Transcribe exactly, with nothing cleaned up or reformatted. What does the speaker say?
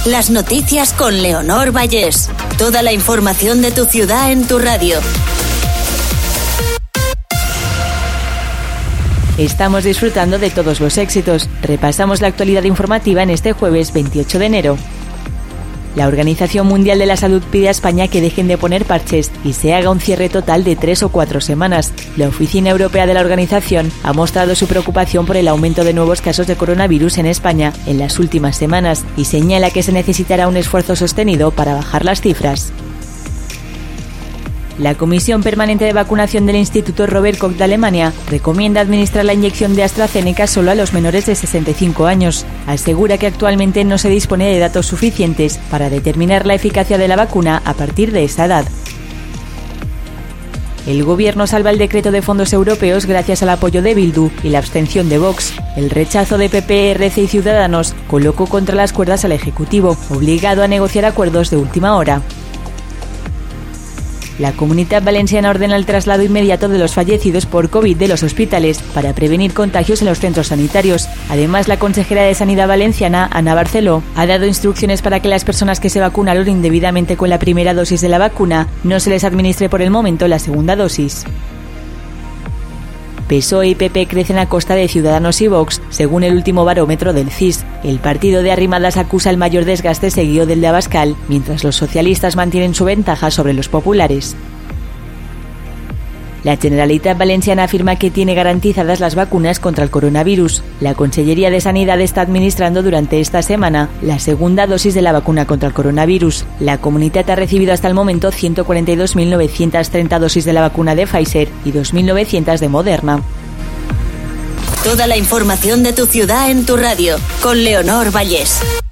Las noticias con Leonor Vallés. Toda la información de tu ciudad en tu radio. Estamos disfrutando de todos los éxitos. Repasamos la actualidad informativa en este jueves veintiocho de enero. La Organización Mundial de la Salud pide a España que dejen de poner parches y se haga un cierre total de tres o cuatro semanas. La Oficina Europea de la organización ha mostrado su preocupación por el aumento de nuevos casos de coronavirus en España en las últimas semanas y señala que se necesitará un esfuerzo sostenido para bajar las cifras. La Comisión Permanente de Vacunación del Instituto Robert Koch de Alemania recomienda administrar la inyección de AstraZeneca solo a los menores de sesenta y cinco años. Asegura que actualmente no se dispone de datos suficientes para determinar la eficacia de la vacuna a partir de esa edad. El Gobierno salva el decreto de fondos europeos gracias al apoyo de Bildu y la abstención de Vox. El rechazo de P P, R C y Ciudadanos colocó contra las cuerdas al Ejecutivo, obligado a negociar acuerdos de última hora. La Comunitat Valenciana ordena el traslado inmediato de los fallecidos por COVID de los hospitales para prevenir contagios en los centros sanitarios. Además, la consejera de Sanidad valenciana, Ana Barceló, ha dado instrucciones para que las personas que se vacunaron indebidamente con la primera dosis de la vacuna no se les administre por el momento la segunda dosis. P S O E y P P crecen a costa de Ciudadanos y Vox, según el último barómetro del C I S. El partido de Arrimadas acusa el mayor desgaste seguido del de Abascal, mientras los socialistas mantienen su ventaja sobre los populares. La Generalitat Valenciana afirma que tiene garantizadas las vacunas contra el coronavirus. La Consellería de Sanidad está administrando durante esta semana la segunda dosis de la vacuna contra el coronavirus. La comunidad ha recibido hasta el momento ciento cuarenta y dos mil novecientas treinta dosis de la vacuna de Pfizer y dos mil novecientas de Moderna. Toda la información de tu ciudad en tu radio, con Leonor Vallés.